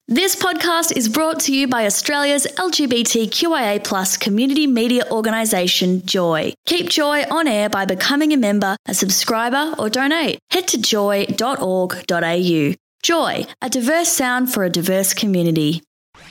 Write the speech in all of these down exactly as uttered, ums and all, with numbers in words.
This podcast is brought to you by Australia's L G B T Q I A plus community media organisation, Joy. Keep Joy on air by becoming a member, a subscriber or donate. Head to joy dot org dot a u. Joy, a diverse sound for a diverse community.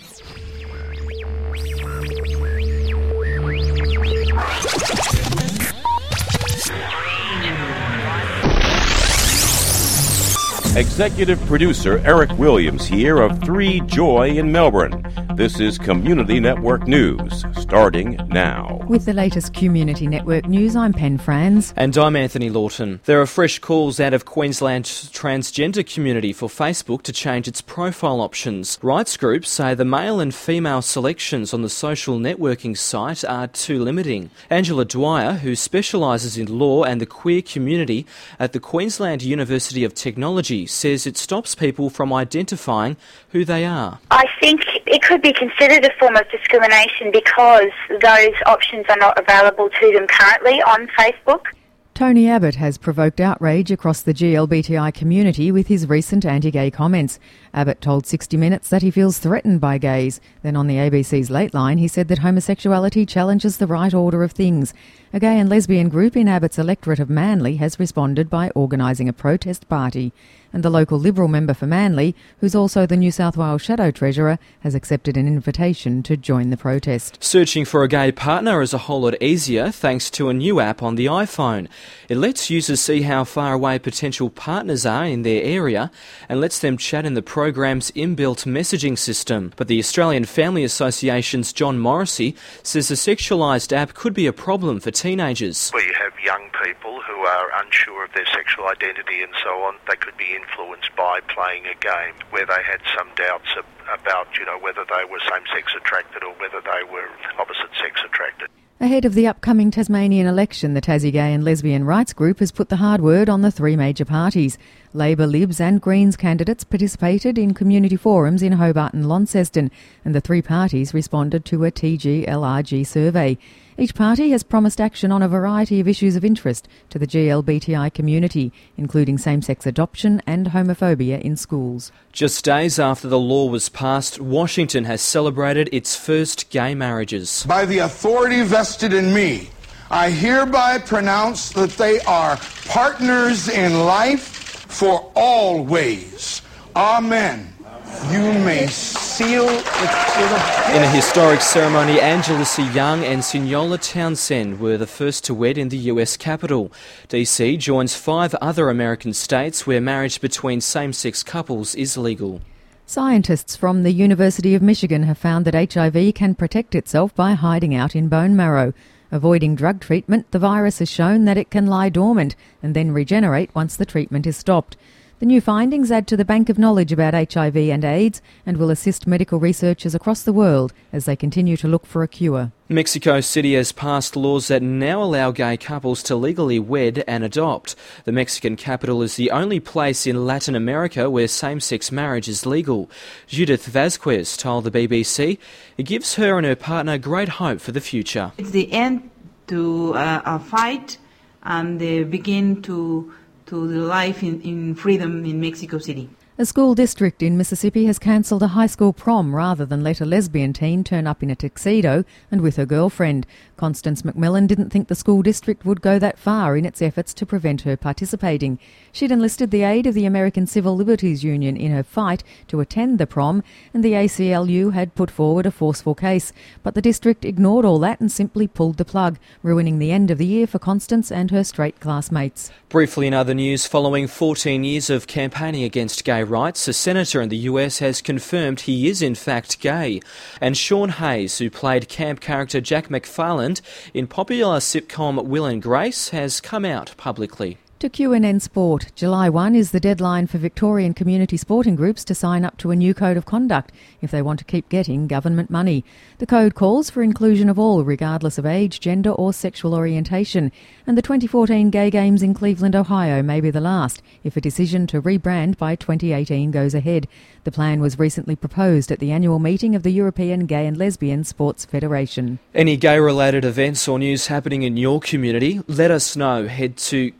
Executive producer Eric Williams here of three Joy in Melbourne. This is Community Network News, starting now. With the latest Community Network news, I'm Pen Franz. And I'm Anthony Lawton. There are fresh calls out of Queensland's transgender community for Facebook to change its profile options. Rights groups say the male and female selections on the social networking site are too limiting. Angela Dwyer, who specialises in law and the queer community at the Queensland University of Technology, says it stops people from identifying who they are. I think it could be considered a form of discrimination because those options are not available to them currently on Facebook. Tony Abbott has provoked outrage across the G L B T I community with his recent anti-gay comments. Abbott told sixty minutes that he feels threatened by gays. Then on the A B C's Lateline, he said that homosexuality challenges the right order of things. A gay and lesbian group in Abbott's electorate of Manly has responded by organising a protest party. And the local Liberal member for Manly, who's also the New South Wales Shadow Treasurer, has accepted an invitation to join the protest. Searching for a gay partner is a whole lot easier thanks to a new app on the iPhone. It lets users see how far away potential partners are in their area and lets them chat in the program's inbuilt messaging system. But the Australian Family Association's John Morrissey says the sexualised app could be a problem for teenagers. Where you have young people who are unsure of their sexual identity and so on, they could be influenced by playing a game where they had some doubts about, you know, whether they were same-sex attracted or whether they were opposite-sex attracted. Ahead of the upcoming Tasmanian election, the Tassie Gay and Lesbian Rights Group has put the hard word on the three major parties. Labor, Libs and Greens candidates participated in community forums in Hobart and Launceston, and the three parties responded to a T G L R G survey. Each party has promised action on a variety of issues of interest to the G L B T I community, including same-sex adoption and homophobia in schools. Just days after the law was passed, Washington has celebrated its first gay marriages. By the authority vested in me, I hereby pronounce that they are partners in life for always. Amen. You may seal it to the... In a historic ceremony, Angela C. Young and Signola Townsend were the first to wed in the U S Capitol. D C joins five other American states where marriage between same-sex couples is legal. Scientists from the University of Michigan have found that H I V can protect itself by hiding out in bone marrow. Avoiding drug treatment, the virus has shown that it can lie dormant and then regenerate once the treatment is stopped. The new findings add to the bank of knowledge about H I V and AIDS and will assist medical researchers across the world as they continue to look for a cure. Mexico City has passed laws that now allow gay couples to legally wed and adopt. The Mexican capital is the only place in Latin America where same-sex marriage is legal. Judith Vasquez told the B B C it gives her and her partner great hope for the future. It's the end to uh, a fight and the begin to... to the life in, in freedom in Mexico City. A school district in Mississippi has cancelled a high school prom rather than let a lesbian teen turn up in a tuxedo and with her girlfriend. Constance McMillan didn't think the school district would go that far in its efforts to prevent her participating. She'd enlisted the aid of the American Civil Liberties Union in her fight to attend the prom, and the A C L U had put forward a forceful case. But the district ignored all that and simply pulled the plug, ruining the end of the year for Constance and her straight classmates. Briefly in other news, following fourteen years of campaigning against gay rights, a senator in the U S has confirmed he is in fact gay. And Sean Hayes, who played camp character Jack McFarland in popular sitcom Will and Grace, has come out publicly. To Q N N Sport, July first is the deadline for Victorian community sporting groups to sign up to a new code of conduct if they want to keep getting government money. The code calls for inclusion of all, regardless of age, gender or sexual orientation. And the twenty fourteen Gay Games in Cleveland, Ohio may be the last if a decision to rebrand by twenty eighteen goes ahead. The plan was recently proposed at the annual meeting of the European Gay and Lesbian Sports Federation. Any gay-related events or news happening in your community, let us know. Head to Q N N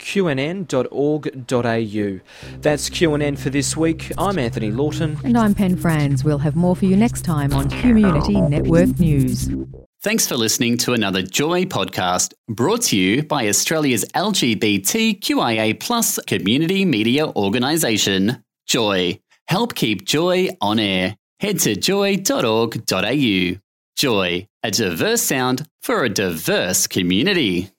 n dot org dot a u. That's Q and N for this week. I'm Anthony Lawton. And I'm Pen Franz. We'll have more for you next time on Community Network News. Thanks for listening to another Joy podcast brought to you by Australia's L G B T Q I A plus community media organisation, Joy. Help keep Joy on air. Head to joy dot org dot a u. Joy, a diverse sound for a diverse community.